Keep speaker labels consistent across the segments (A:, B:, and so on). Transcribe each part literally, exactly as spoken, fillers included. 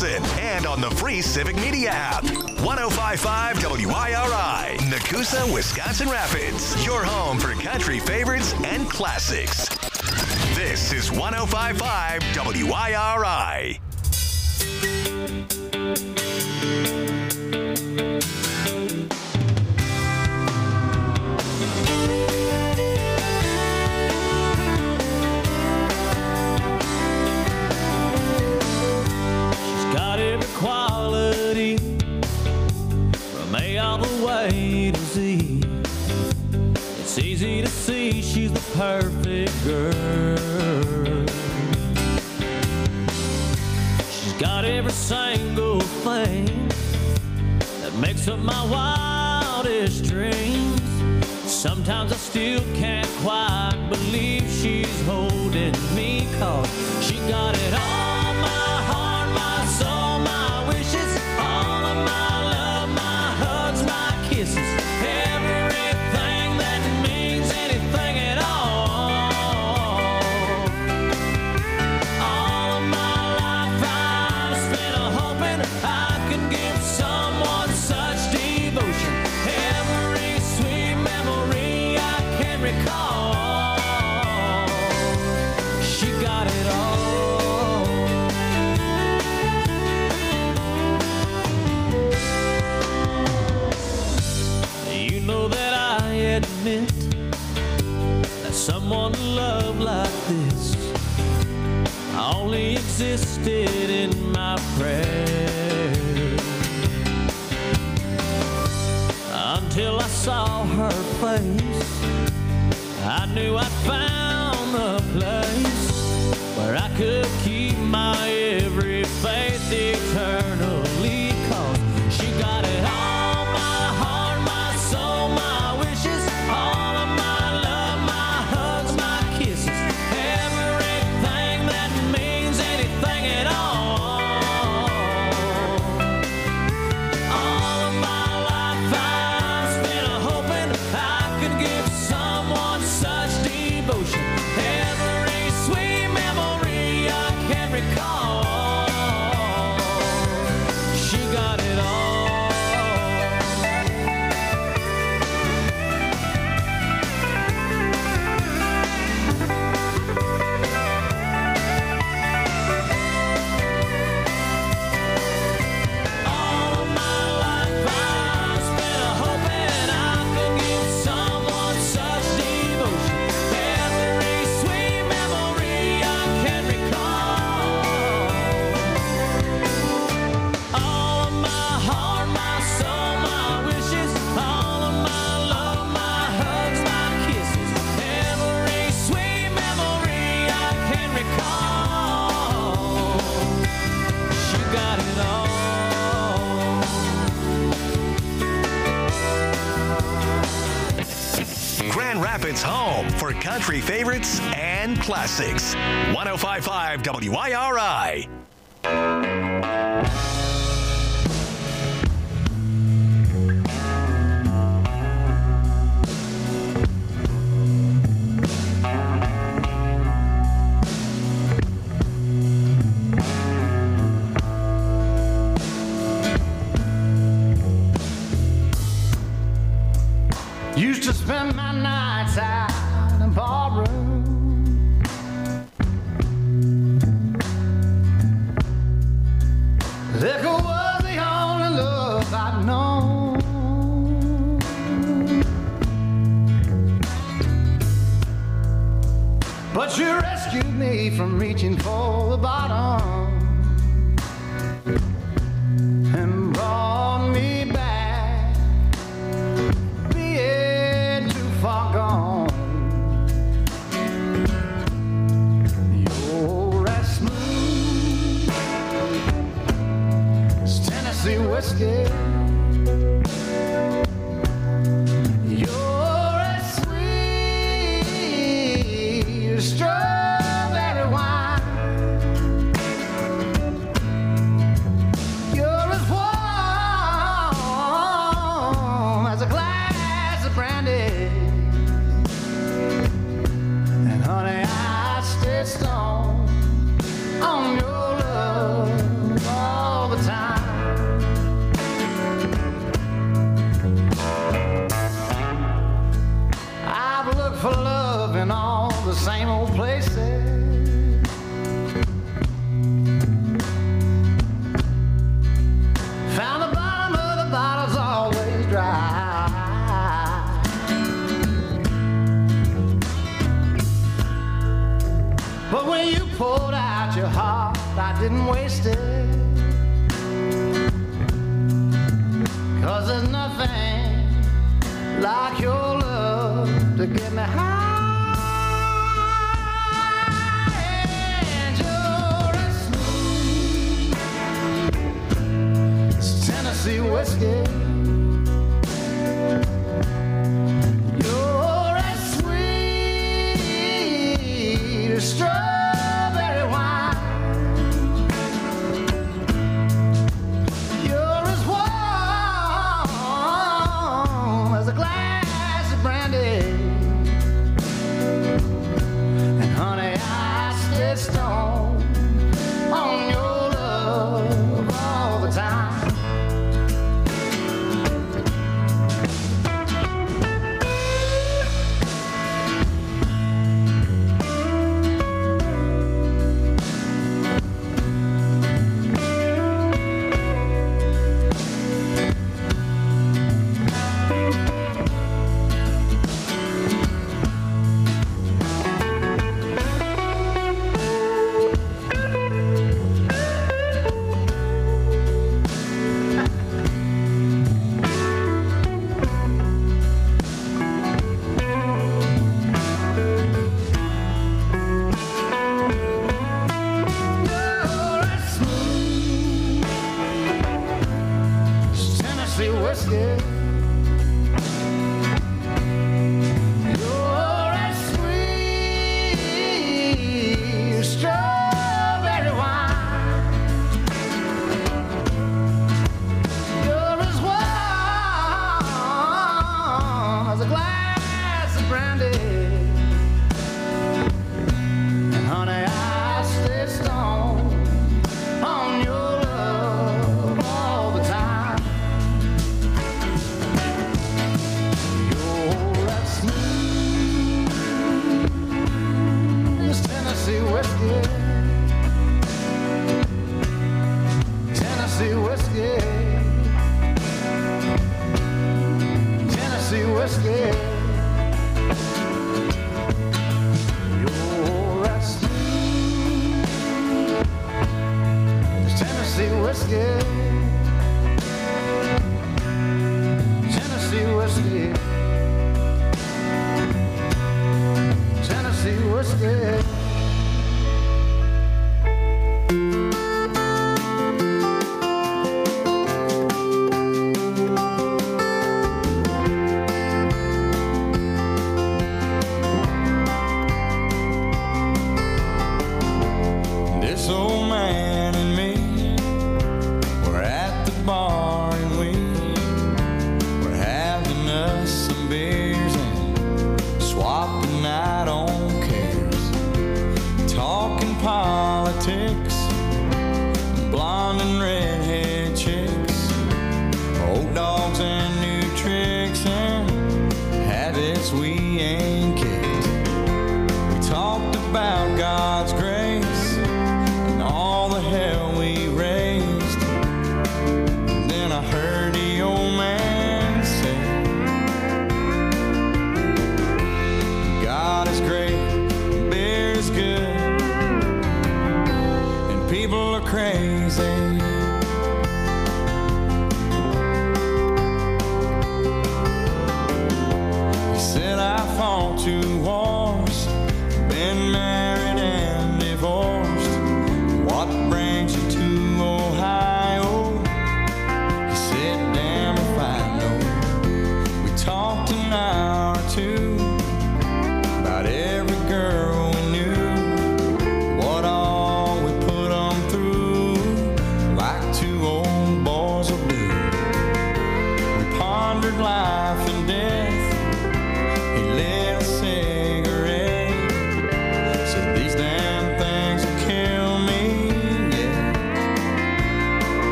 A: listen and on the free Civic Media app. one oh five point five W I R I, Nakusa, Wisconsin Rapids. Your home for country favorites and classics. This is one oh five point five W I R I.
B: Quality from A all the way to Z. It's easy to see she's the perfect girl. She's got every single thing that makes up my wildest dreams. Sometimes I still can't quite believe she's holding me, 'cause she got it all, my heart, my soul, my wishes, all of my love, my hugs, my kisses, everything that means anything at all. All of my life I've spent hoping I could give someone such devotion. Every sweet memory I can recall, she got it all. You know that I admit that someone love like this only existed in my prayers, until I saw her face. I knew I'd found the place where I could keep my every faith eternally, 'cause she got it all, my heart, my soul, my wishes, all of my love, my hugs, my kisses, everything that means anything at all. All of my life I've spent hoping I could give someone such devotion. Every sweet memory I can recall, she got it all. All of my life I've spent hoping I could give someone such devotion. Every sweet memory I can recall. All of my heart, my soul, my wishes, all of my love, my hugs, my kisses, every sweet memory I can recall. She got it all.
A: Grand Rapids' home for country favorites and classics. one oh five point five W I R I.
C: Used to spend my nights out in ballroom. Liquor was the only love I'd known. But you rescued me from reaching for the bottom and brought me back, being too far gone. You're as smooth as Tennessee whiskey. You're as sweet as strawberry wine. You're as warm as a glass of brandy. And honey, I stay strong on your love all didn't waste it, 'cause there's nothing like your love to get me high. And you're as smooth as Tennessee whiskey. You're as sweet as strawberry wine. You're as warm as a glass of brandy. And honey, I stay stoned on your love all the time.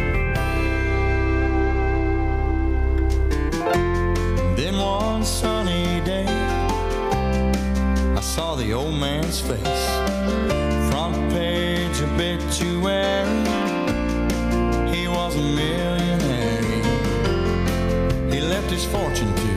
D: Then one sunny I saw the old man's face. Front page obituary. He was a millionaire. He left his fortune to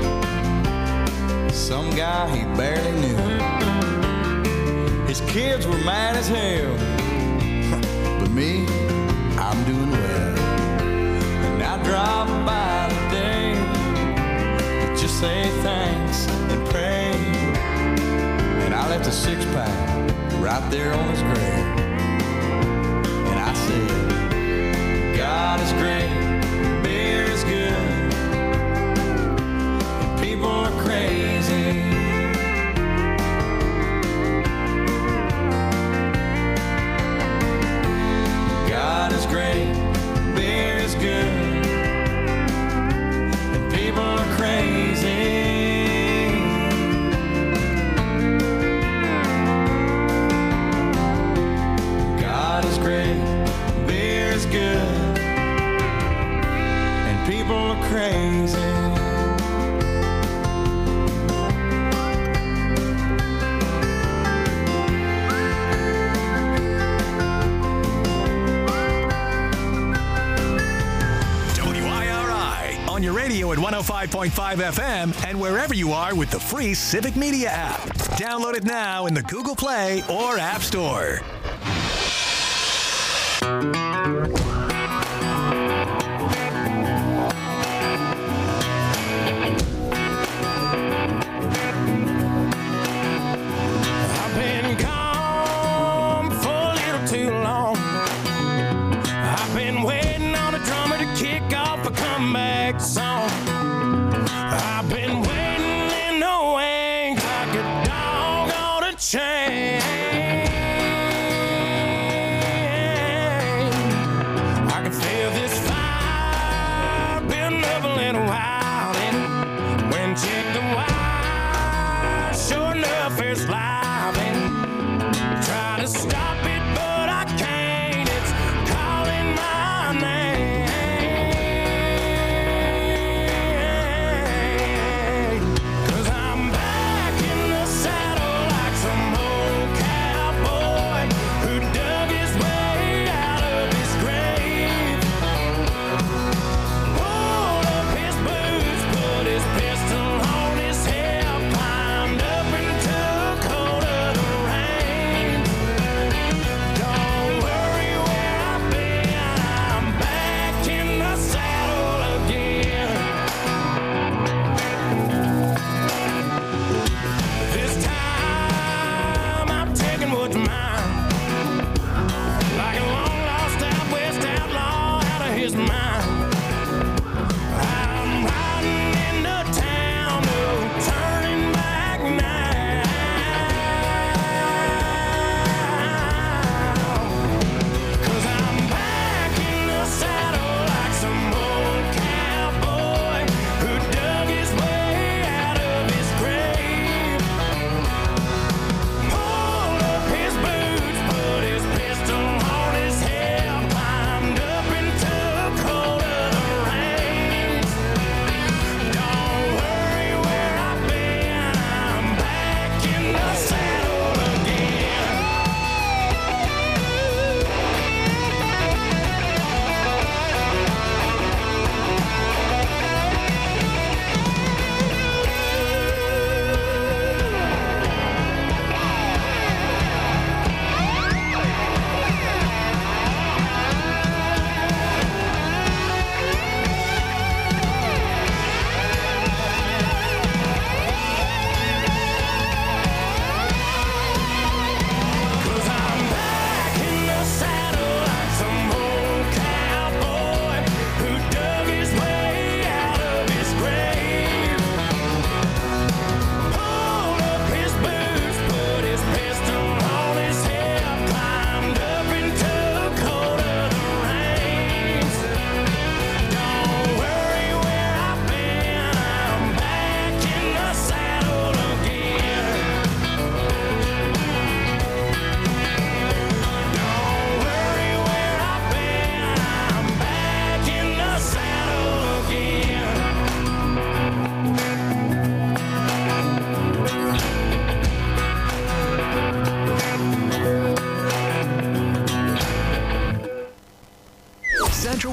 D: some guy he barely knew. His kids were mad as hell, but me, I'm doing well. And I drive by today to just say thanks and pray. And I left a six pack right there on his grave. And I said, God is great, beer is good, and people are crazy. God is great, beer is good, and people are crazy. God is great, beer is good, and people are crazy.
A: Your radio at one oh five point five F M and wherever you are with the free Civic Media app. Download it now in the Google Play or App Store.
E: I've been gone for a little too long. I've been waiting on a drummer to kick off a comeback song. I've been waiting in the wings like a dog on a chain. I can feel this fire building up a little while, and when check the wire, sure enough it's live, and try to stop it but I can't. It's calling my name. Pistol on his hip, climbed up into a cold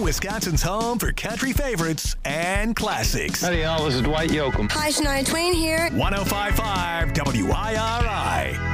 A: Wisconsin's home for country favorites and classics.
F: Howdy, y'all. This is Dwight Yoakam.
G: Hi, Shania Twain here.
A: one oh five point five W I R I.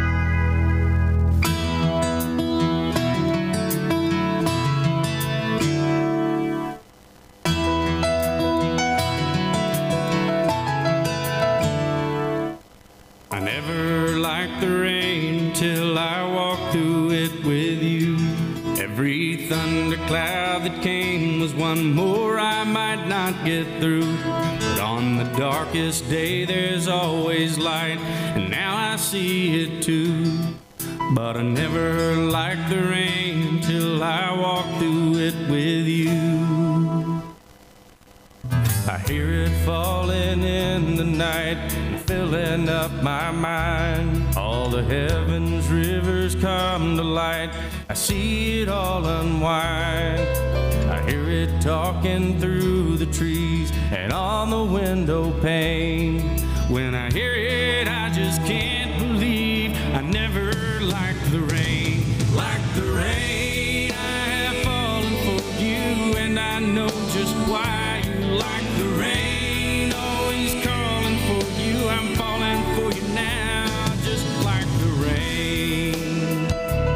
H: I never liked the rain till I walked through it with you. Every thundercloud that came was one more I might not get through. But on the darkest day there's always light, and now I see it too. But I never liked the rain till I walked through it with you. I hear it falling in the night and filling up my mind. All the heavens rivers come to light. I see it all unwind. I hear it talking through the trees and on the window pane. When I hear it, I just can't believe I never liked the rain. Like the rain, I have fallen for you, and I know just why. Like the rain, always calling for you. I'm falling for you now, just like the rain.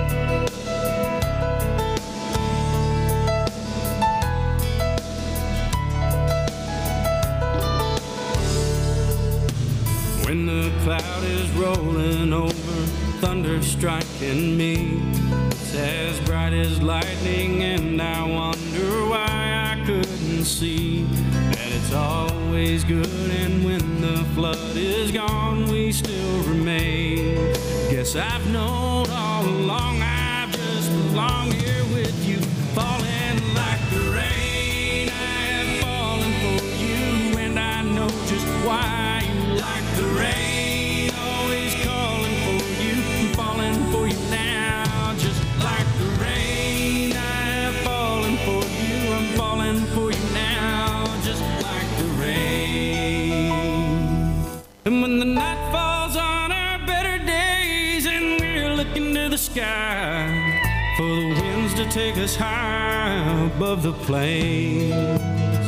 H: When the cloud is rolling over, thunder striking me, it's as bright as lightning, and I wonder why I couldn't see that it's always good, and when the flood is gone, we still remain. Guess I've known all along I've just belonged here with you, falling like the rain. I have fallen for you, and I know just why you like the rain. Always calling for you, I'm falling for you now, just like the rain. I have fallen for you, I'm falling for you now, just like the rain. And when the night falls on our better days and we're looking to the sky for the winds to take us high above the plains,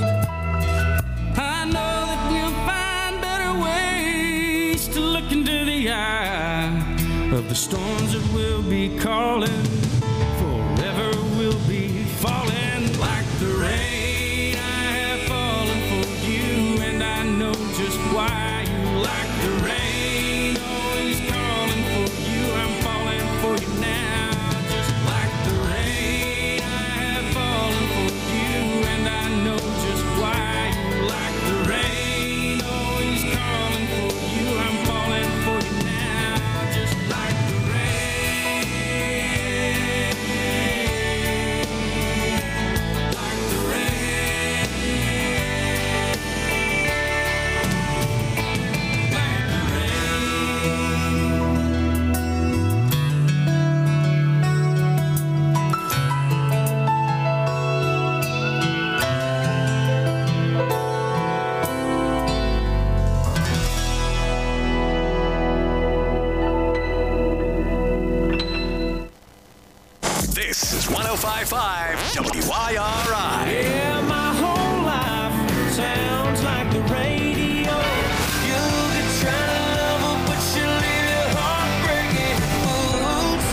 H: I know that we'll find better ways to look into the eye of the storms that will be calling. Forever we'll be falling like the rain. I have fallen for you, and I know just why you like the rain. Always calling for you, I'm falling for you now, just like the rain. I have fallen for you, and I know just why you like the rain. Always calling for you, I'm falling for you now, just like the rain. Like the rain. Like the rain.
A: This is one oh five point five W I R I.
B: Yeah, my whole life sounds like the radio. You could try to love her, but she'll leave your heart breaking. Ooh,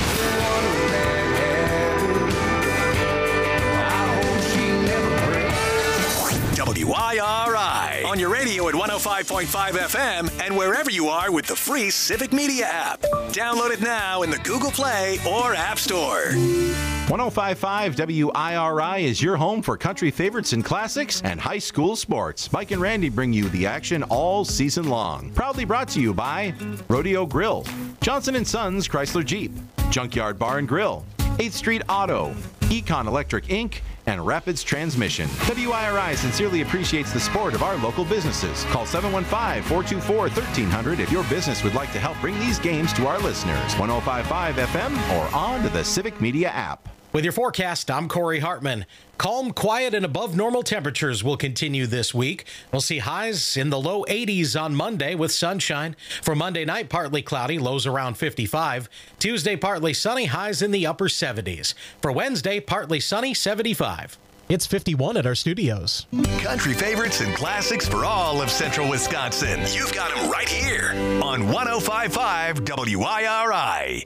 B: I hope she never breaks.
A: W I R I. On your radio at one oh five point five F M and wherever you are with the free Civic Media app. Download it now in the Google Play or App Store.
I: one oh five point five W I R I is your home for country favorites and classics and high school sports. Mike and Randy bring you the action all season long. Proudly brought to you by Rodeo Grill, Johnson and Sons Chrysler Jeep, Junkyard Bar and Grill, eighth Street Auto, Econ Electric Incorporated, and Rapids Transmission. W I R I sincerely appreciates the support of our local businesses. Call seven one five, four two four, one three zero zero if your business would like to help bring these games to our listeners. one oh five point five F M or on to the Civic Media app.
J: With your forecast, I'm Corey Hartman. Calm, quiet, and above normal temperatures will continue this week. We'll see highs in the low eighties on Monday with sunshine. For Monday night, partly cloudy, lows around fifty-five. Tuesday, partly sunny, highs in the upper seventies. For Wednesday, partly sunny, seventy-five. It's fifty-one at our studios.
A: Country favorites and classics for all of central Wisconsin. You've got them right here on one oh five point five W I R I.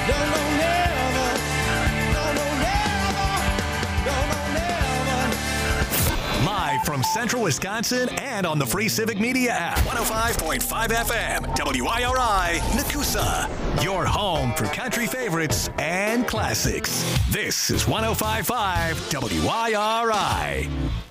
E: No, no, never. No, no, never. No, no, never.
A: Live from Central Wisconsin and on the free Civic Media app. one oh five point five F M, W I R I, Nakusa. Your home for country favorites and classics. This is one oh five point five W I R I.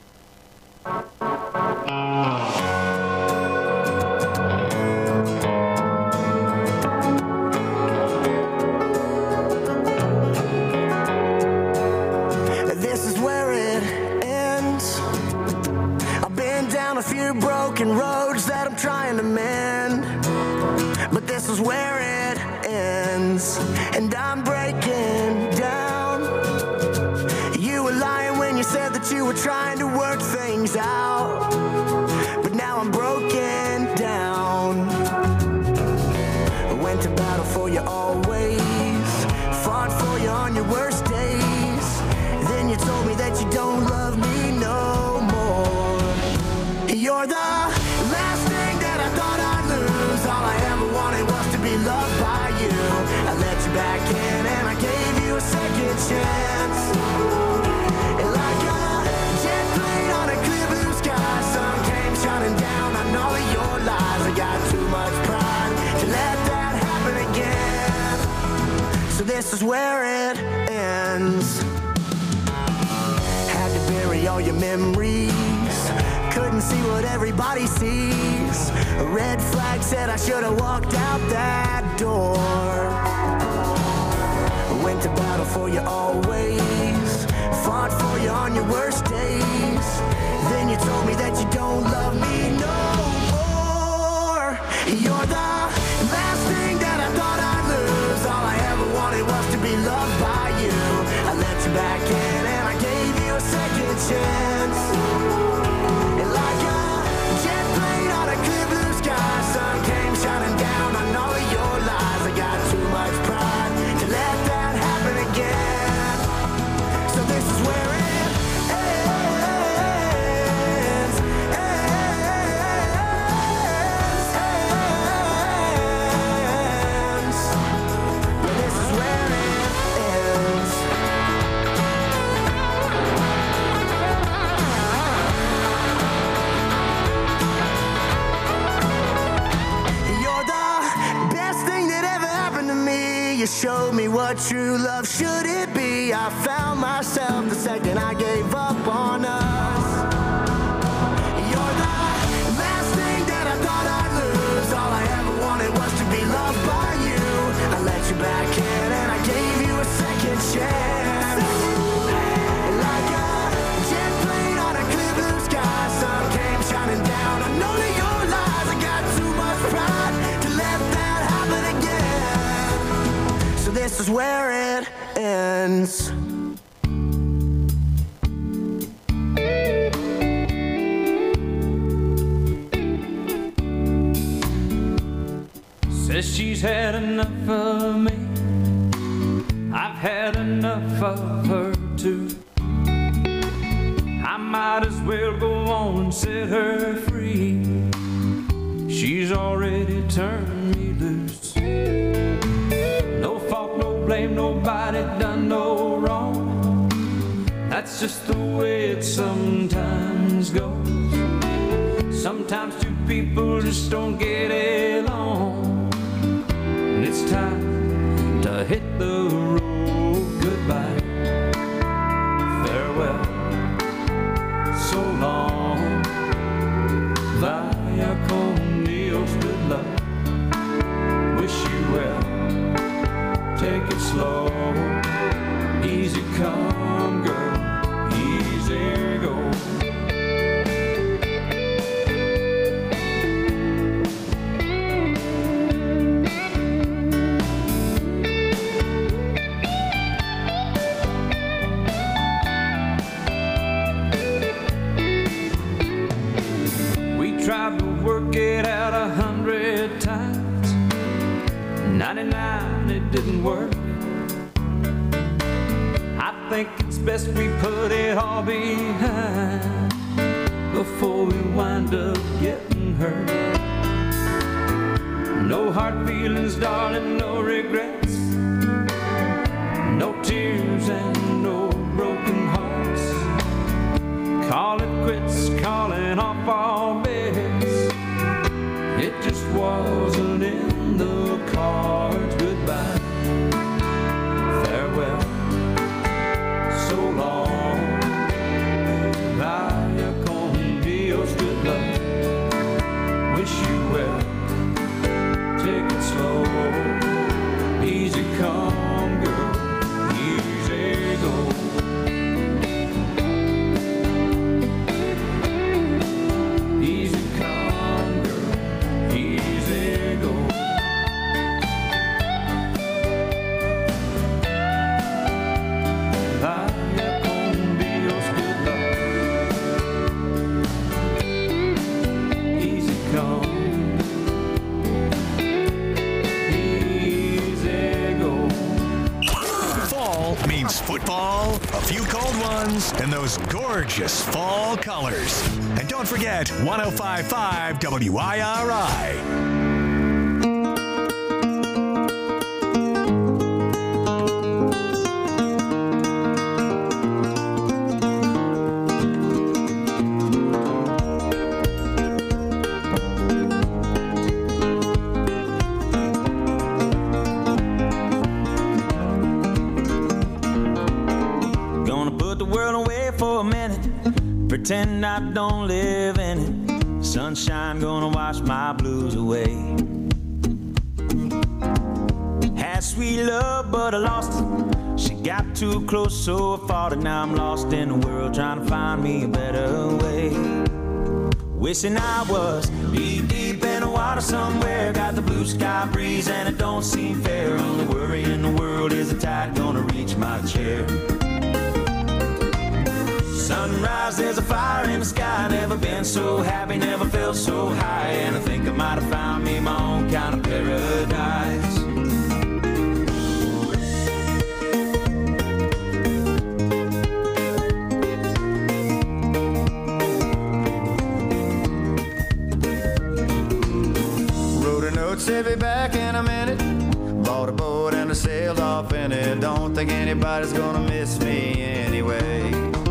C: This is where it ends. I've been down a few broken roads that I'm trying to mend, but this is where it ends, and I'm breaking down. You were lying when you said that you were trying to work things out, but now I'm broken down. I went to battle for you always, fought for you on your worst days. Then you told me that you don't love me no more. You're the last thing that I thought I'd lose. All I ever wanted was to be loved by you. I let you back in and I gave you a second chance. And like a jet plane on a clear blue sky, sun came shining down on all of your lies. I got too much pride to let that happen again. So this is where it ends. Had to bury all your memories, couldn't see what everybody sees. A red flag said I should have walked out that door. I went to battle for you always, fought for you on your worst days. Then you told me that you don't love me no more. You're the last thing that I thought I'd lose. All I ever wanted was to be loved by you. I let you back in and I gave you a second chance. And like a jet plane on a clear blue sky, sun came shining down on all of your lies. I got too much pride to let that happen again. So this is where it ends, ends, ends. Yeah, this is where it ends. You're the best thing that ever happened to me. You showed me what true love should it be. I found myself the second I gave up on us. You're the last thing that I thought I'd lose. All I ever wanted was to be loved by you. I let you back in and I gave you a second chance. Like a jet plane on a clear blue sky, sun came shining down on all of your lies. I got too much pride to let that happen again. So this is where it ends.
B: Says she's had enough of me. I've had enough of her too. I might as well go on and set her free. She's already turned me loose. No fault, no blame, nobody done no wrong. That's just the way it sometimes goes. Sometimes two people just don't get along, and it's time to hit the road. Goodbye, farewell, so long. Via con Dios, good luck. Wish you well. Take it slow. Easy come, girl. Easy go. Tried to work it out a hundred times. ninety-nine, it didn't work. I think it's best we put it all behind before we wind up getting hurt. No hard feelings, darling, no regrets.
A: means football, a few cold ones, and those gorgeous fall colors. And don't forget one oh five point five W I R I.
F: Pretend I don't live in it. Sunshine gonna wash my blues away. Had sweet love, but I lost it. She got too close, so I fought it. Now I'm lost in the world, trying to find me a better way. Wishing I was deep, deep in the water somewhere. Got the blue sky breeze, and it don't seem fair. Only worry in the world is the tide gonna reach my chair. Sunrise, there's a fire in the sky. Never been so happy, never felt so high. And I think I might have found me my own kind of paradise.
D: Wrote a note, said be back in a minute. Bought a boat and I sailed off in it. Don't think anybody's gonna miss me anyway.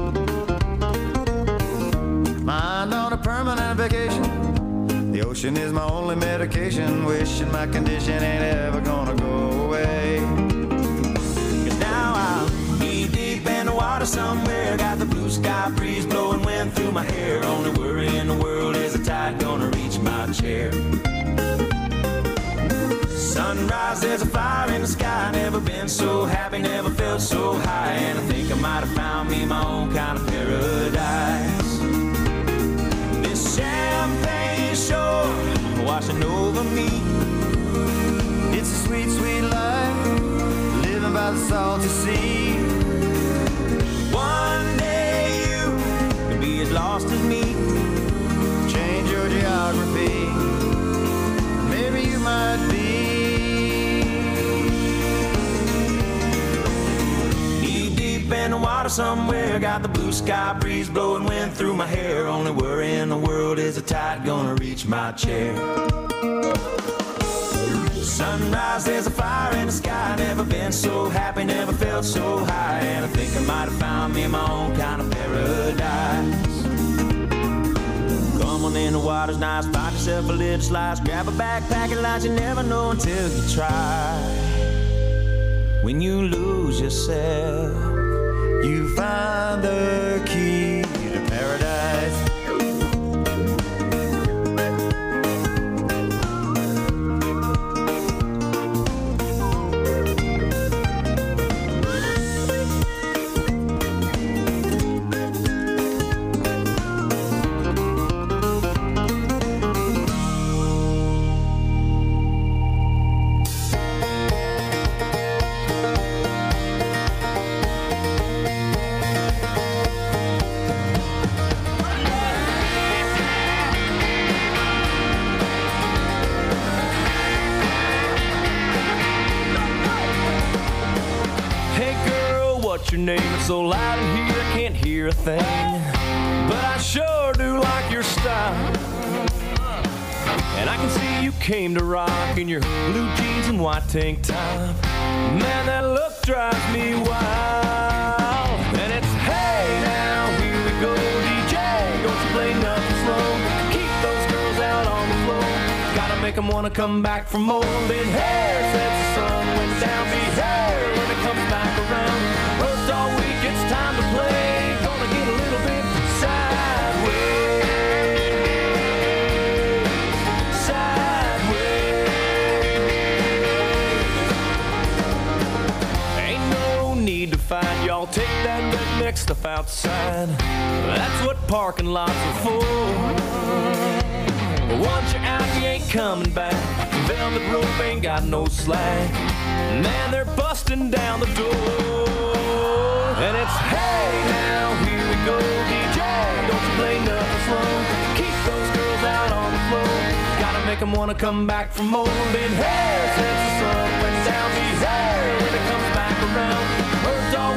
D: Mind on a permanent vacation. The ocean is my only medication. Wishing my condition ain't ever gonna go away. Cause now I'm knee deep in the water somewhere. Got the blue sky breeze blowing wind through my hair. Only worry in the world is the tide gonna reach my chair. Sunrise, there's a fire in the sky. Never been so happy, never felt so high. And I think I might have found me my own kind of paradise. Champagne shore washing over me. It's a sweet, sweet life, living by the salty sea. One day you can be as lost as me. Change your geography, maybe you might be. Knee deep in the water somewhere. Got the blue sky breeze blowing wind through my hair. Only worry in the world is the tide gonna reach my chair. Sunrise, there's a fire in the sky. Never been so happy, never felt so high. And I think I might have found me my own kind of paradise. Come on in, the water's nice. Find yourself a little slice. Grab a backpack and lunch. You never know until you try. When you lose yourself, you find the key to paradise. Your name, it's so loud in here I can't hear a thing, but I sure do like your style. And I can see you came to rock in your blue jeans and white tank top. Man, that look drives me wild. And it's hey now, here we go, D J, don't you play nothing slow. Keep those girls out on the floor, gotta make them wanna come back for more. Then hair sets the sun went down, be there when it comes back around. Worked all week, it's time to play. Gonna get a little bit sideways, sideways. Ain't no need to fight, y'all take that redneck stuff outside. That's what parking lots are for. Once you're out, you ain't coming back. Velvet rope ain't got no slack. Man, they're busting down the door. And it's hey now, here we go, D J, don't you play nothing slow. Keep those girls out on the floor, gotta make them wanna come back for more. Then hey, since the sun went down, be there when it comes back around. Worked all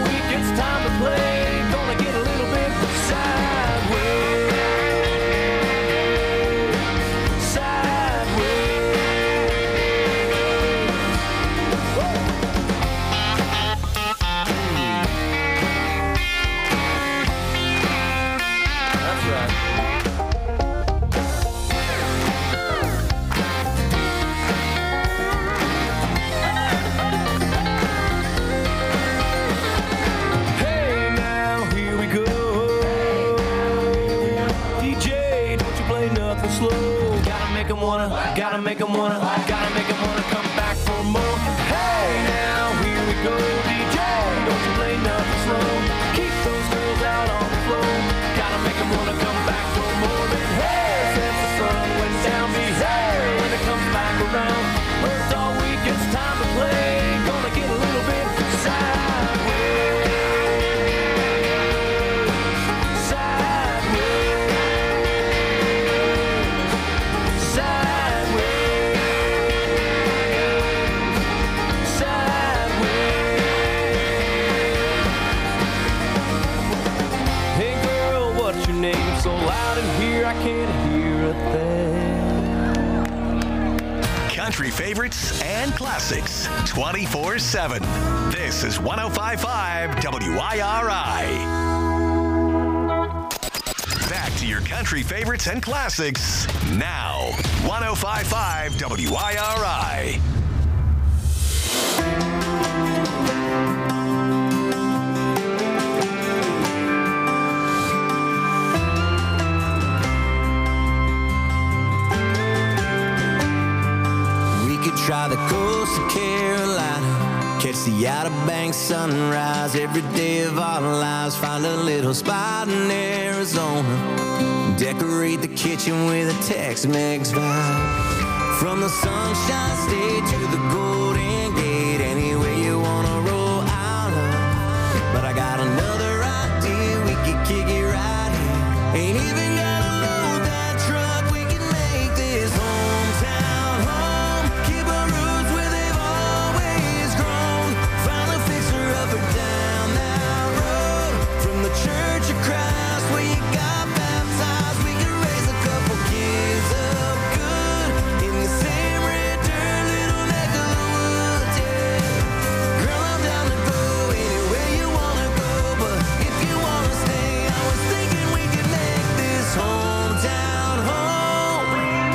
E: make 'em wanna, gotta make 'em wanna come back for more. Hey, now here we go, D J. Don't you play nothing slow. Keep those girls out on the floor. Gotta make 'em wanna come back for more. Than hey, since the sun went down, be hey when it comes back around. Worked all week, it's time to play. Gonna get a little bit sideways. So loud in here, I can't hear a thing.
A: Country favorites and classics twenty-four seven. This is one oh five point five W I R I. Back to your country favorites and classics now. one oh five point five W I R I.
G: Try the coast of Carolina, catch the Outer Banks sunrise every day of our lives. Find a little spot in Arizona, decorate the kitchen with a Tex-Mex vibe. From the Sunshine State to the Golden Gate, anywhere you wanna roll out of. But I got another idea, we could kick it right here. Ain't even gotta load that truck, we can make this hometown home. Keep our roots where they've always grown. Find a fixer up or down that road. From the Church of Christ where you got baptized, we can raise a couple kids up good in the same red dirt little neck of the woods, yeah. Girl, I'm down to go anywhere you wanna go, but if you wanna stay, I was thinking we could make this hometown home.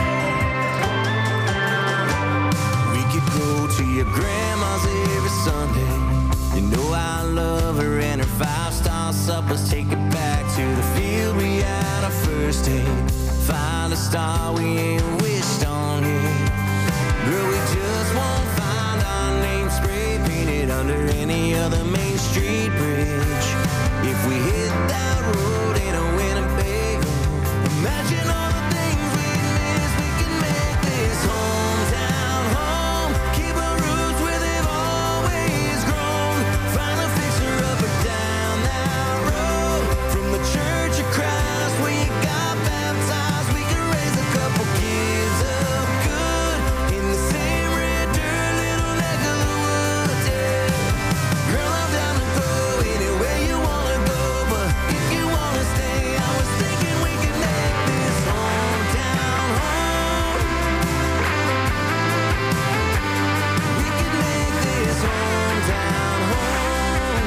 G: We could go to your grandma's every Sunday. You know I love her and her five-star suppers. Take it back to the field we had our first date. Find a star we ain't wished on yet. Girl, we just won't find our name spray painted under any other Main Street bridge. If we hit that road in a Winnebago, imagine all the things we miss. We can make this hometown home. Keep our roots where they've always grown. Find a fixer up or down that road. From the Church of Christ where you got baptized, we can raise a couple kids up good in the same red dirt little neck of the woods, yeah. Girl, I'm down to go anywhere you wanna go, but if you wanna stay, I was thinking we could make this hometown home. We could make this hometown home.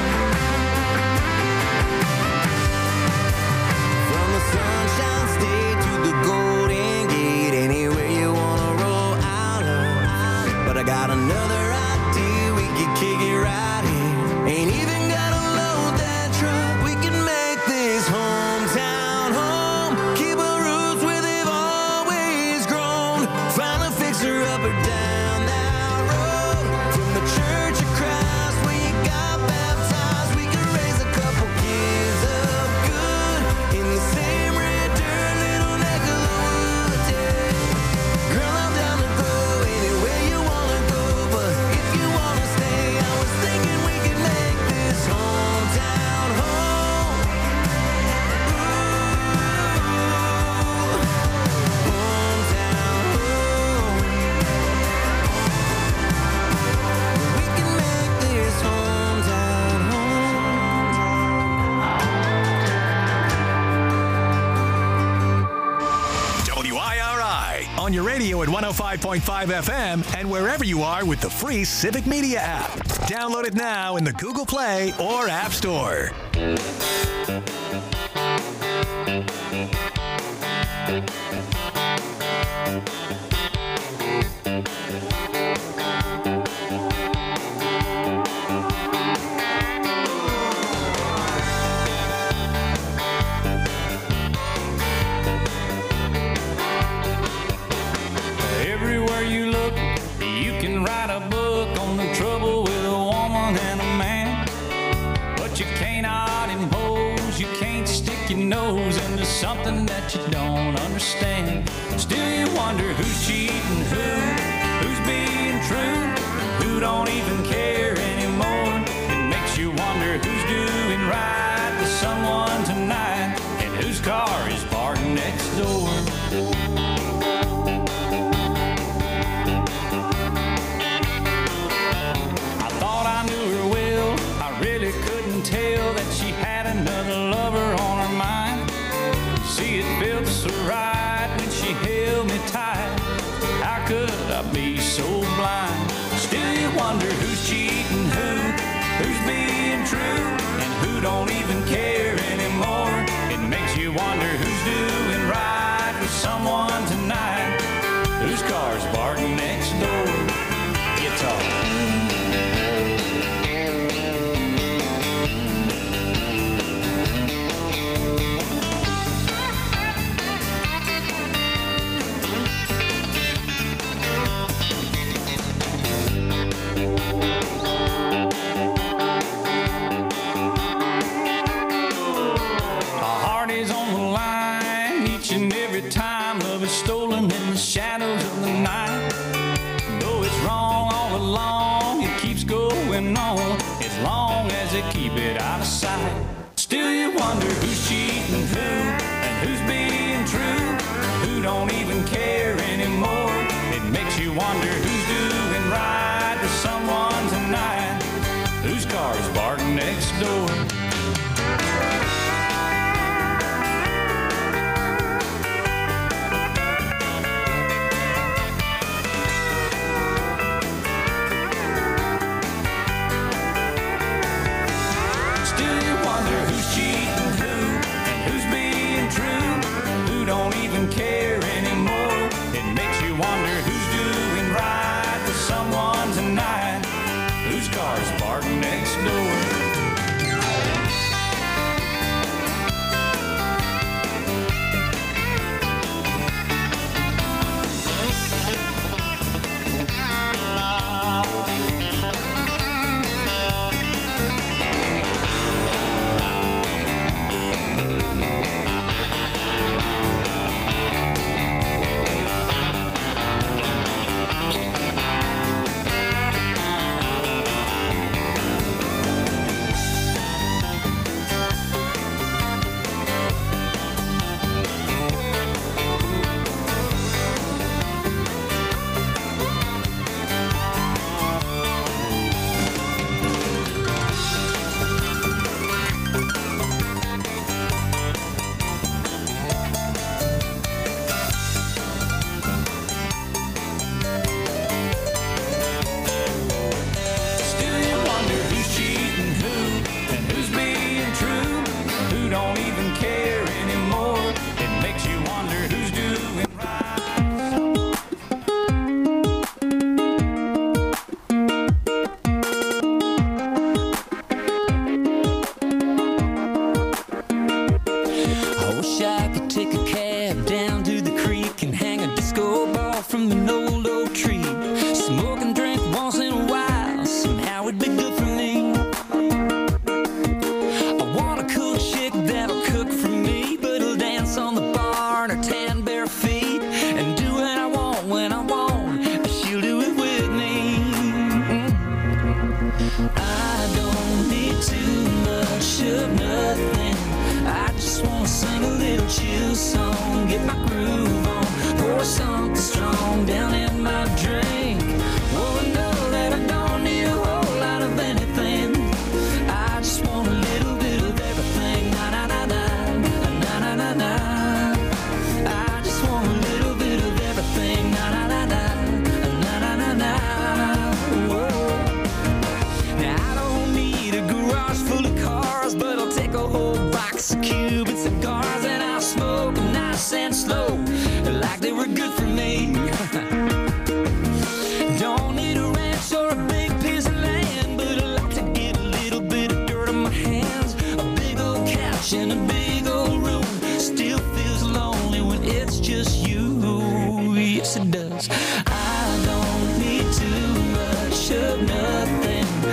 G: From the Sunshine State to the Golden Gate, anywhere you wanna roll out of. But I got another idea, we could kick it right here. Ain't even gotta load that truck, we can make this hometown home. Keep our roots where they've always grown. Find a fixer up or down that road. From the Church of Christ where you got baptized, we can raise a couple kids up good in the same red dirt little neck of the woods, yeah. Girl, I'm down to go anywhere you wanna go, but if you wanna stay, I was thinking we could make this hometown home. Ooh, hometown home. We can make this hometown home.
A: W I R I on your radio at one oh five point five F M and wherever you are with the free Civic Media app. Download it now in the Google Play or App Store.
E: Everywhere
B: nose into something that you don't understand. Still you wonder who's cheating who, who's being true, who don't even care anymore. It makes you wonder who's doing right with someone tonight, and whose car is parked next door. I thought I knew her well, I really couldn't tell that she had another lover on her mind. See, it felt so right when she held me tight. How could I be so blind? Still you wonder who's cheating who, who's being true, and who don't even care anymore. It makes you wonder who's doing right with someone tonight, whose car's parked next door. Guitar. Stolen in the shadows of the night. Though it's wrong all along, it keeps going on as long as they keep it out of sight. Still you wonder who's cheating who, and who's being true, who don't even care anymore. It makes you wonder who's doing right with someone tonight, whose car's parked next door. Don't even care anymore. It makes you wonder who's doing right with someone tonight, whose car's parked next door.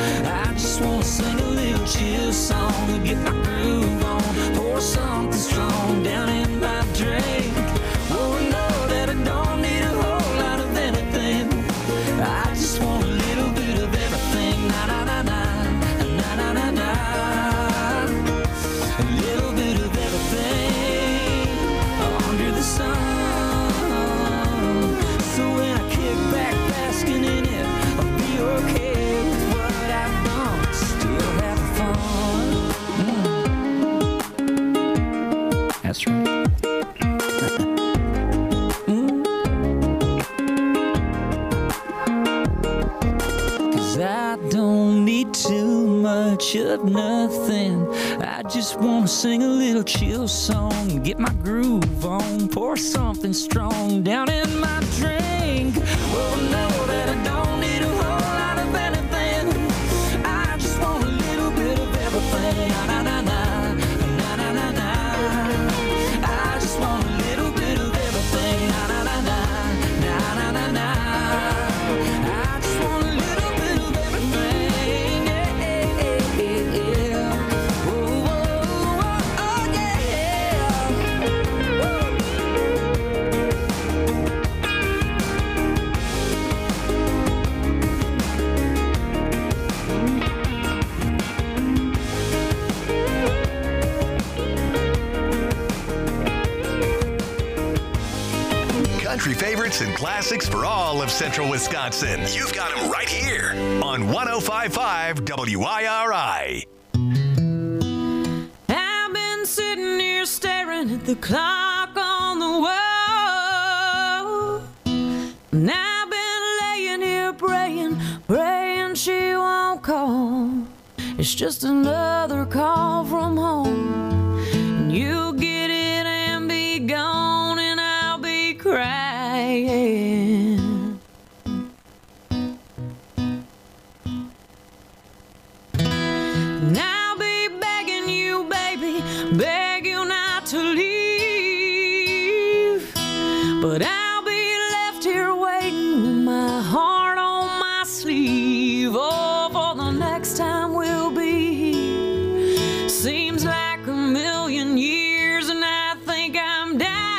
B: Sing a little chill song to get my groove on. Pour something strong
K: I don't need too much of nothing. I just wanna sing a little chill song, get my groove on, pour something strong down in my drink. Oh, know that I don't need a whole lot of anything. I just want a little bit of everything. Na na na na, na na na na. I just want a little bit of everything. Na na na na, na na na na. I just want a little bit of everything. Yeah, yeah, yeah, yeah. Whoa, whoa, whoa, oh yeah. Woo.
A: Country favorites and classics for all of central Wisconsin. You've got them right here on one oh five point five W I R I.
B: I've been sitting here staring at the clock on the wall. And I've been laying here praying, praying she won't call. It's just another call from home. And you get it and be gone, and I'll be crying. And I'll be begging you, baby, beg you not to leave. But I'll be left here waiting with my heart on my sleeve. Oh, for the next time we'll be here. Seems like a million years, and I think I'm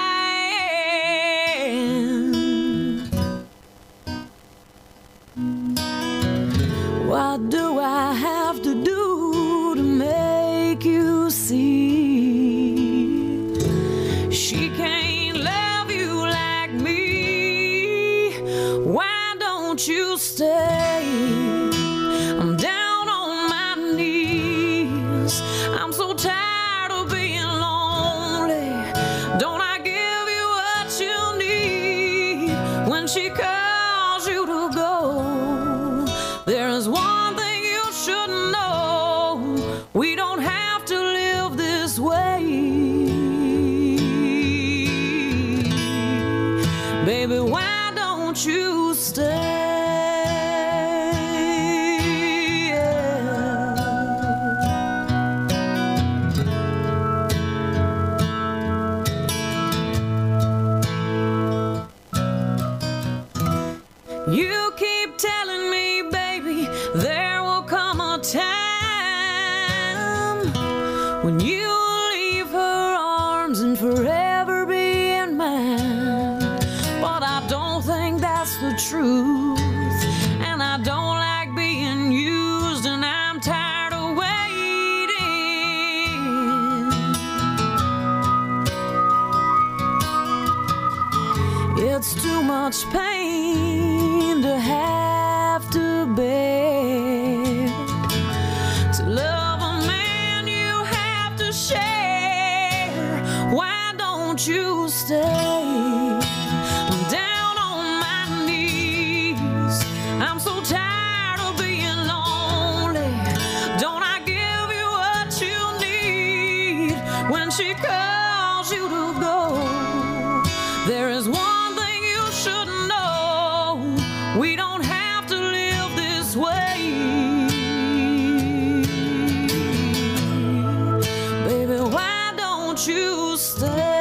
B: dying. What do I have to do to make you see? She can't love you like me. Why don't you stay? I'm down on my knees. I'm so tired of being lonely. Don't I give you what you need when she calls you to go? There's one thing you should know. We don't have to live this way. Baby, why don't you stay? You keep telling me, baby, there will come a time when you'll leave her arms and forever be in mine. But I don't think that's the truth, and I don't like being used, and I'm tired of waiting. It's too much pain to have to bear. To love a man you have to share. Why don't you stay? I'm down on my knees. I'm so tired of being lonely. Don't I give you what you need when she calls you to go? There is one thing you should know. We don't have to live this way. Baby, why don't you stay?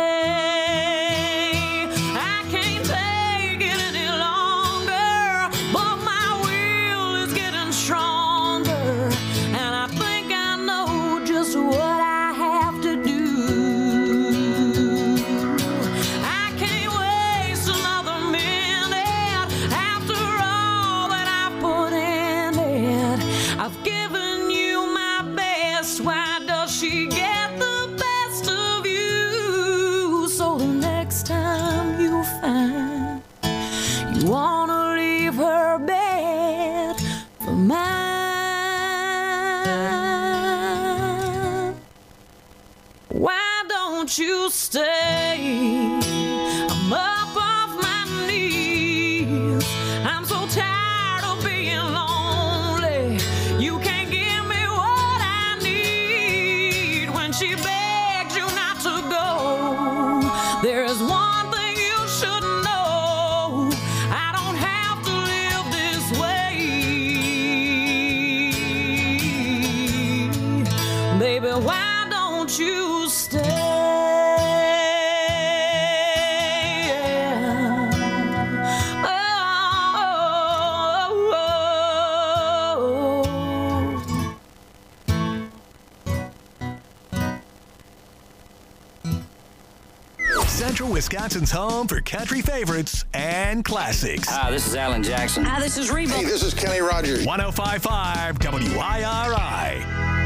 B: I can't take it any longer, but my will is getting stronger, and I think I know just what I have to do. I can't waste another minute after all that I've put in it. I've given you my best. Why does she get the best of you? So the next time you find you wanna leave her bed for mine, why don't you stay? I'm up off my knees. I'm so tired of being lonely.
K: Baby, why don't you stay?
A: Central Wisconsin's home for country favorites and classics.
L: Hi, this is Alan Jackson.
M: Hi, this is Reba.
N: Hey, this is Kenny Rogers.
A: one oh five point five W I R I.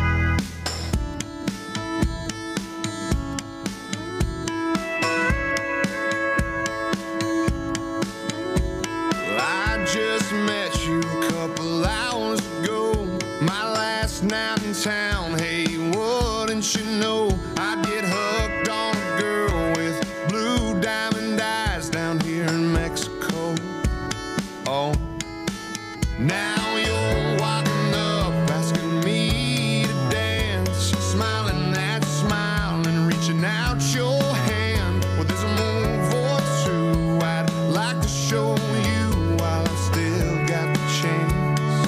O: Well, I just met you a couple hours ago. My last night in town. Hey, wouldn't you know I'd get hooked on a girl with blue diamond eyes down here in Mexico. Oh, now you're walking up asking me to dance, smiling that smile and reaching out your hand. Well, there's a move or two I'd like to show you while I still got the chance.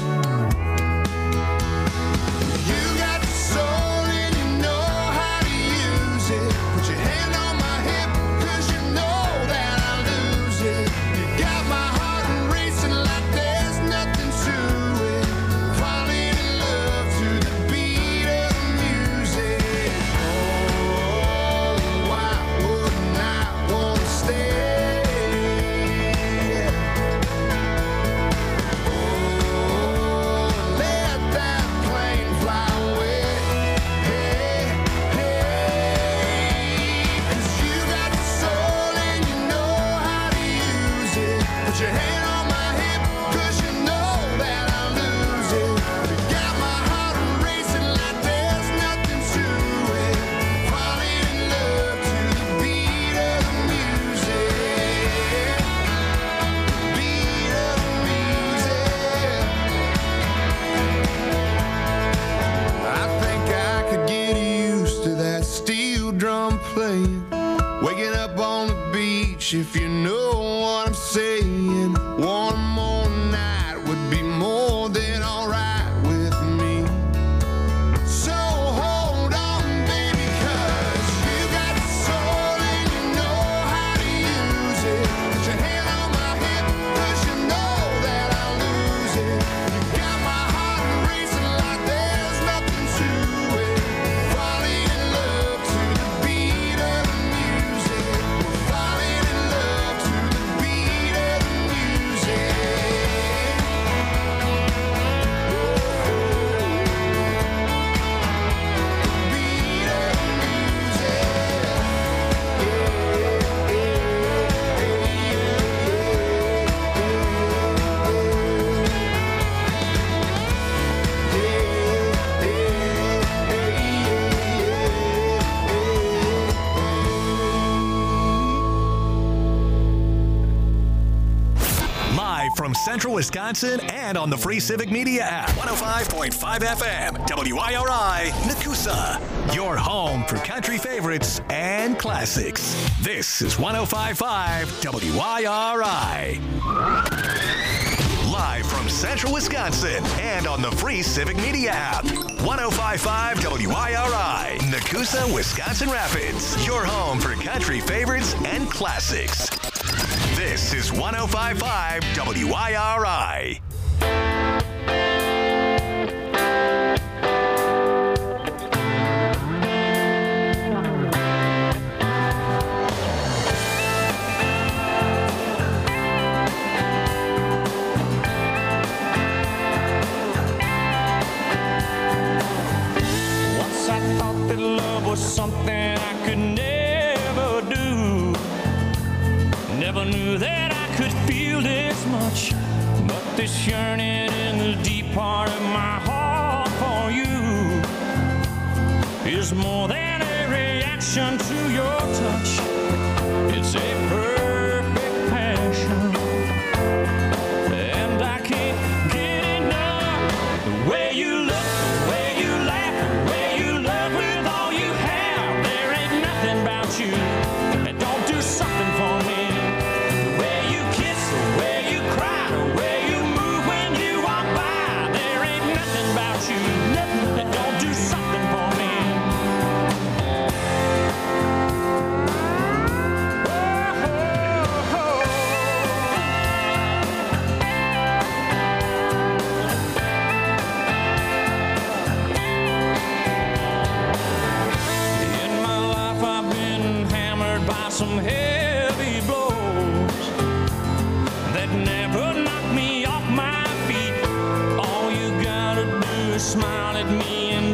O: You got the soul and you know how to use it. Put your hand on my hip, cause you know that I lose it. You got my heart racing like there's nothing to it. Falling in love to the beat of the music. Oh, why wouldn't I wanna stay? Oh, let that plane fly away. Hey, hey, 'cause you got the soul and you know how to use it. Put your hand on my hip, 'cause you know that I lose it. You got my heart racing like there's nothing to it. Falling in love to the beat of the music. Beat of the music. I think I could get used to that steel drum playing. Waking up on the beach, if you know what I'm saying. One more night would be more than alright with me. So hold on, baby, 'cause you got the soul and you know how to use it. Put your hand on my hip, 'cause you know that I lose it. You got my heart racing like there's nothing to it. Falling in love to the beat of the music. We're falling in love to the beat of the music. Beat of the
A: Live from Central Wisconsin and on the free Civic Media app. one oh five point five F M, W I R I, Nakusa. Your home for country favorites and classics. This is one oh five point five W I R I. Live from Central Wisconsin and on the free Civic Media app. one oh five point five W I R I, Nakusa, Wisconsin Rapids. Your home for country favorites and classics. This is one oh five point five W I R I.
B: Once I thought that love was something I could never do. Never knew that I could feel this much. But this yearning in the deep part of my heart for you is more than a reaction to your touch. It's a perfect passion. And I can't get enough. The way you look, the way you laugh, the way you love with all you have. There ain't nothing about you that don't do something for me. The way you kiss, the way you cry, the way you move when you walk by. There ain't nothing about you that don't do something for me.
K: some heavy blows that never knocked me off my feet. All you gotta do is smile at me and